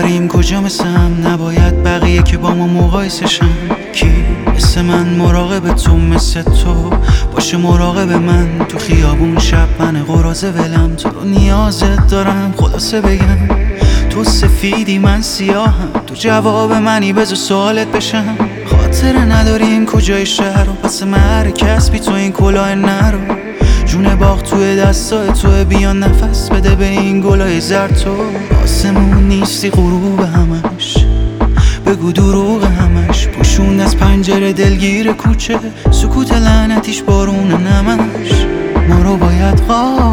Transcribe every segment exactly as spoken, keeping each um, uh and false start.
نداریم کجا مثلم، نباید بقیه که با ما مقایسه شن. کی مثل من مراقب تو، مثل تو باشه مراقب من. تو خیابون شب من قراضه ولم، تو رو نیازت دارم خلاصه بگم. تو سفیدی من سیاهم، تو جواب منی بذار سوالت بشم. خاطره نداریم کجای شهر و پس مهر کسبی تو این کلاه نرو. جون باغ توی دستای توی، بیا نفس بده به این گلای زرد. تو آسمون نیستی غروب همش، بگو دروغ همش. پوشون از پنجره دلگیر کوچه، سکوت لعنتیش بارون نمش. ما رو باید خواب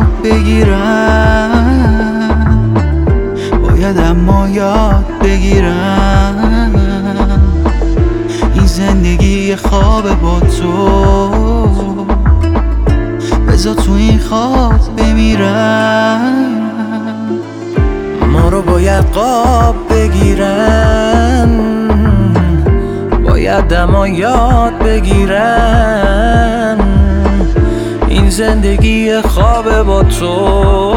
بگیرن، باید اما یاد بگیرن. این زندگی خواب با تو، بذار تو این خواب بمیرن. ما رو باید خواب بگیرن، باید اما یاد بگیرن. این زندگی خواب با تو،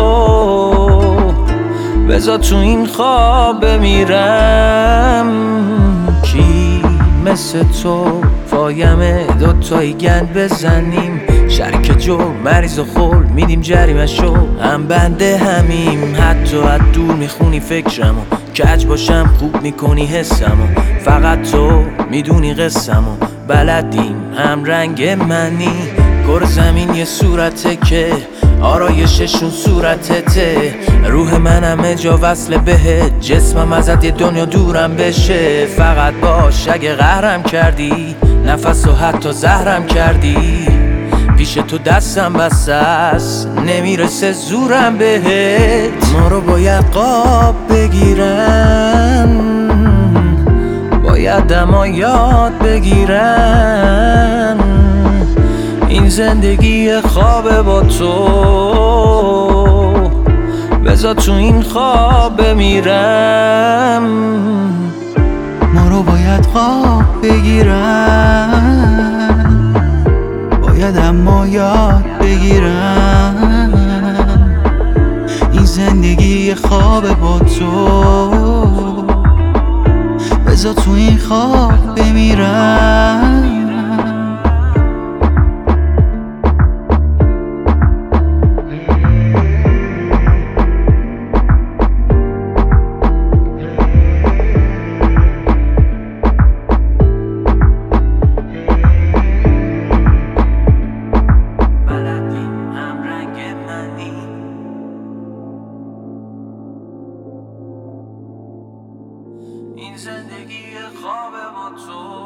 بذار تو این خواب بمیرم. کی مثل تو فایمه دوتایی گند بزنیم، شریک جو مریض و خول میدیم جریمشو، هم بنده همیم. حتی از دور میخونی فکرمو، کج باشم خوب میکنی حسمو. فقط تو میدونی قصمو، بلدیم هم رنگ منی. کره زمین یه صورته که آرایششون صورتته. روح من همه جا وصل بهت، جسمم ازت یه دنیا دورم بشه. فقط باش اگه قهرم کردی، نفس و حتی زهرم کردی. پیش تو دستم بسته است، نمیرسه زورم بهت. ما رو باید خواب بگیرن، باید اما یاد بگیرن. این زندگی خواب با تو، بذار تو این خواب بمیرم. ما رو باید خواب بگیرن، باید اما یاد بگیرن. این زندگی خواب با تو، بذار تو این خواب بمیرن. این زندگی خواب با تو.